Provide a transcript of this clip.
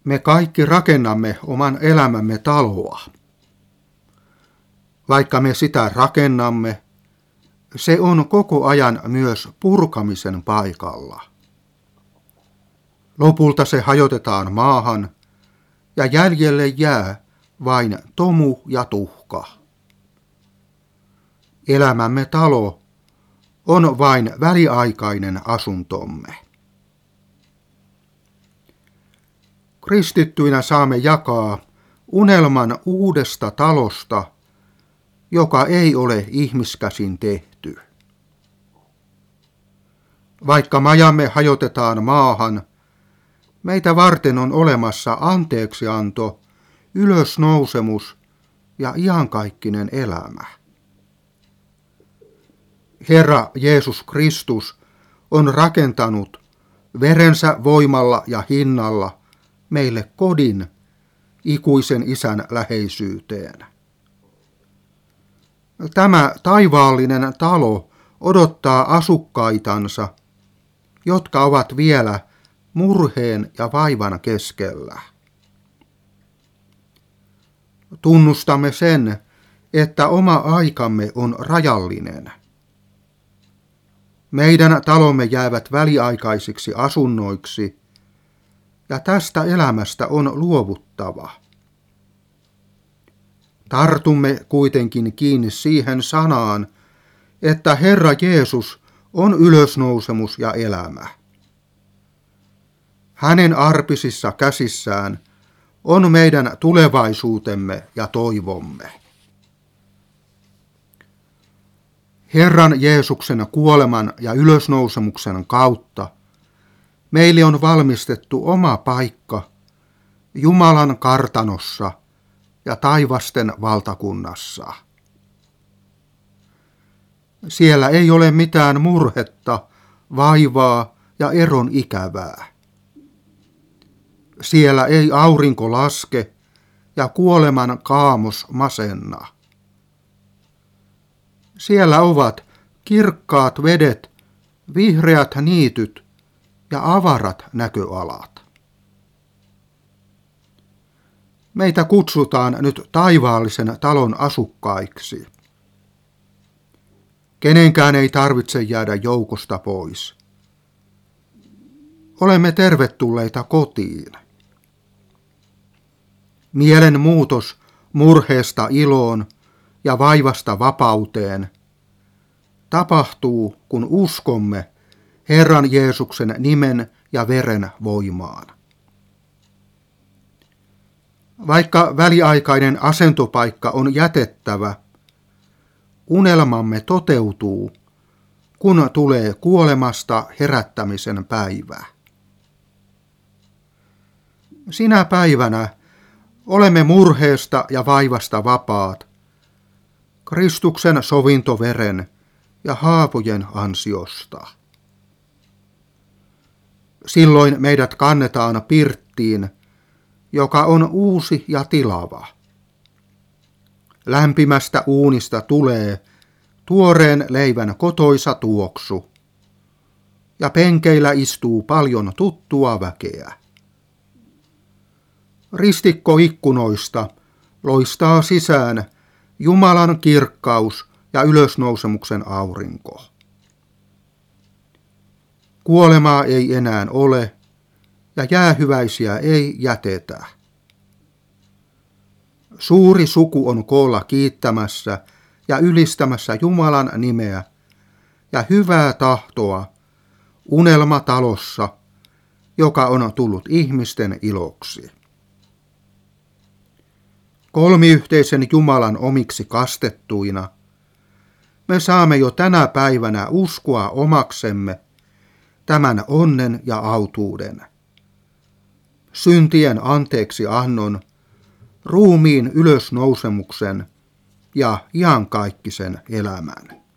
Me kaikki rakennamme oman elämämme taloa. Vaikka me sitä rakennamme, se on koko ajan myös purkamisen paikalla. Lopulta se hajotetaan maahan ja jäljelle jää vain tomu ja tuhka. Elämämme talo on vain väliaikainen asuntomme. Kristittyinä saamme jakaa unelman uudesta talosta, joka ei ole ihmiskäsin tehty. Vaikka majamme hajotetaan maahan, meitä varten on olemassa anteeksianto, ylösnousemus ja iankaikkinen elämä. Herra Jeesus Kristus on rakentanut verensä voimalla ja hinnalla meille kodin ikuisen Isän läheisyyteen. Tämä taivaallinen talo odottaa asukkaitansa, jotka ovat vielä murheen ja vaivan keskellä. Tunnustamme sen, että oma aikamme on rajallinen. Meidän talomme jäävät väliaikaisiksi asunnoiksi, ja tästä elämästä on luovuttava. Tartumme kuitenkin kiinni siihen sanaan, että Herra Jeesus on ylösnousemus ja elämä. Hänen arpisissa käsissään on meidän tulevaisuutemme ja toivomme. Herran Jeesuksen kuoleman ja ylösnousemuksen kautta meille on valmistettu oma paikka Jumalan kartanossa ja taivasten valtakunnassa. Siellä ei ole mitään murhetta, vaivaa ja eron ikävää. Siellä ei aurinko laske ja kuoleman kaamos masenna. Siellä ovat kirkkaat vedet, vihreät niityt ja avarat näköalat. Meitä kutsutaan nyt taivaallisen talon asukkaiksi. Kenenkään ei tarvitse jäädä joukosta pois. Olemme tervetulleita kotiin. Mielen muutos murheesta iloon ja vaivasta vapauteen tapahtuu, kun uskomme Herran Jeesuksen nimen ja veren voimaan. Vaikka väliaikainen asentopaikka on jätettävä, unelmamme toteutuu, kun tulee kuolemasta herättämisen päivä. Sinä päivänä olemme murheesta ja vaivasta vapaat, Kristuksen sovintoveren ja haavojen ansiosta. Silloin meidät kannetaan pirttiin, joka on uusi ja tilava. Lämpimästä uunista tulee tuoreen leivän kotoisa tuoksu, ja penkeillä istuu paljon tuttua väkeä. Ristikkoikkunoista loistaa sisään Jumalan kirkkaus ja ylösnousemuksen aurinko. Kuolemaa ei enää ole, ja jäähyväisiä ei jätetä. Suuri suku on koolla kiittämässä ja ylistämässä Jumalan nimeä ja hyvää tahtoa unelmatalossa, joka on tullut ihmisten iloksi. Kolmiyhteisen Jumalan omiksi kastettuina me saamme jo tänä päivänä uskoa omaksemme tämän onnen ja autuuden. Syntien anteeksi annon, ruumiin ylösnousemuksen ja iankaikkisen elämän.